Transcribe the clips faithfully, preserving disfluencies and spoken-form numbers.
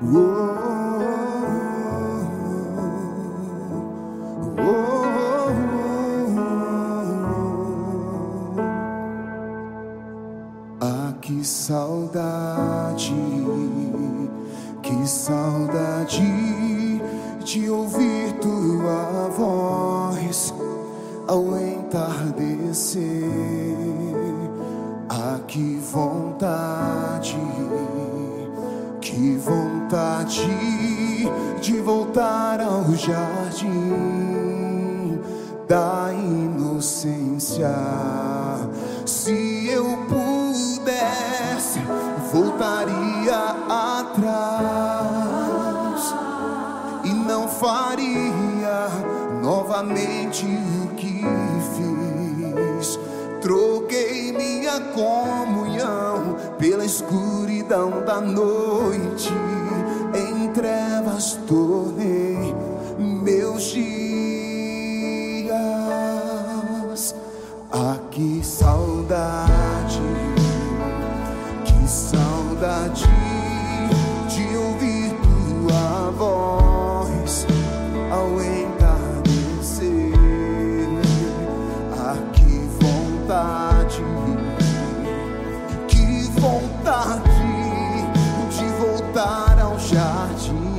Oh, oh, oh. Ah, que saudade, que saudade de ouvir tua voz ao entardecer. Ah, que vontade, que vontade de voltar ao jardim da inocência. Se eu pudesse, voltaria atrás e não faria novamente o que fiz. Troquei minha comunhão pela escuridão da noite, em trevas tornei meus dias. Ah, que saudade, que saudade de ouvir tua voz ao entardecer. Ah, que vontade, que vontade de voltar ao jardim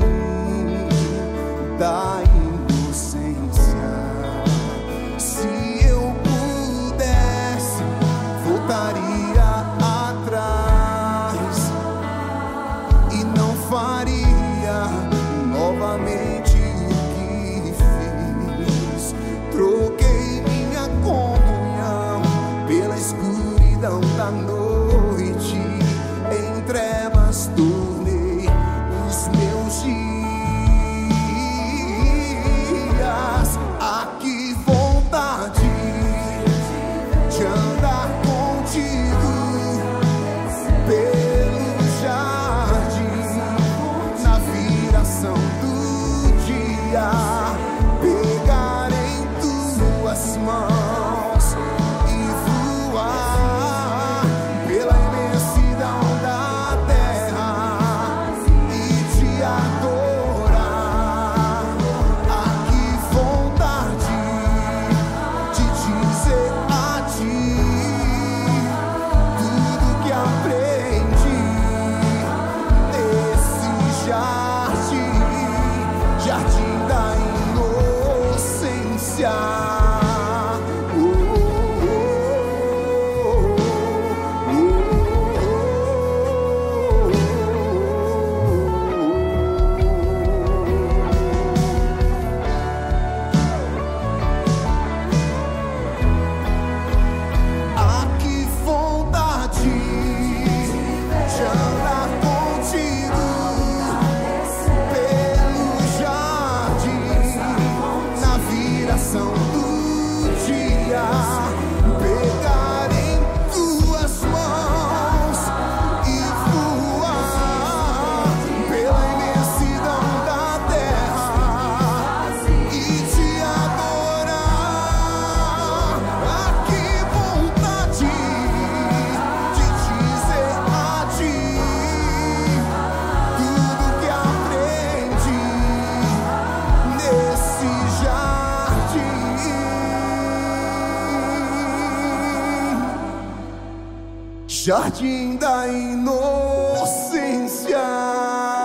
da inocência. Se eu pudesse, voltaria atrás e não faria novamente o que fiz. Troquei minha comunhão pela escuridão da noite, em trevas tornei os meus dias. Ah, que vontade de andar contigo pelo jardim na viração do dia, pegar em tuas mãos e voar pela imensidão da terra e te adorar. Ah, que vontade de dizer a ti tudo que aprendi nesse jardim, jardim da inocência. Oh, oh, oh, ah, que vontade de andar contigo pelo jardim na viração do dia, pegar em tuas mãos e voar pela imensidão da terra e te adorar. Ah, que vontade de dizer a ti tudo que aprendi nesse jardim, jardim da inocência.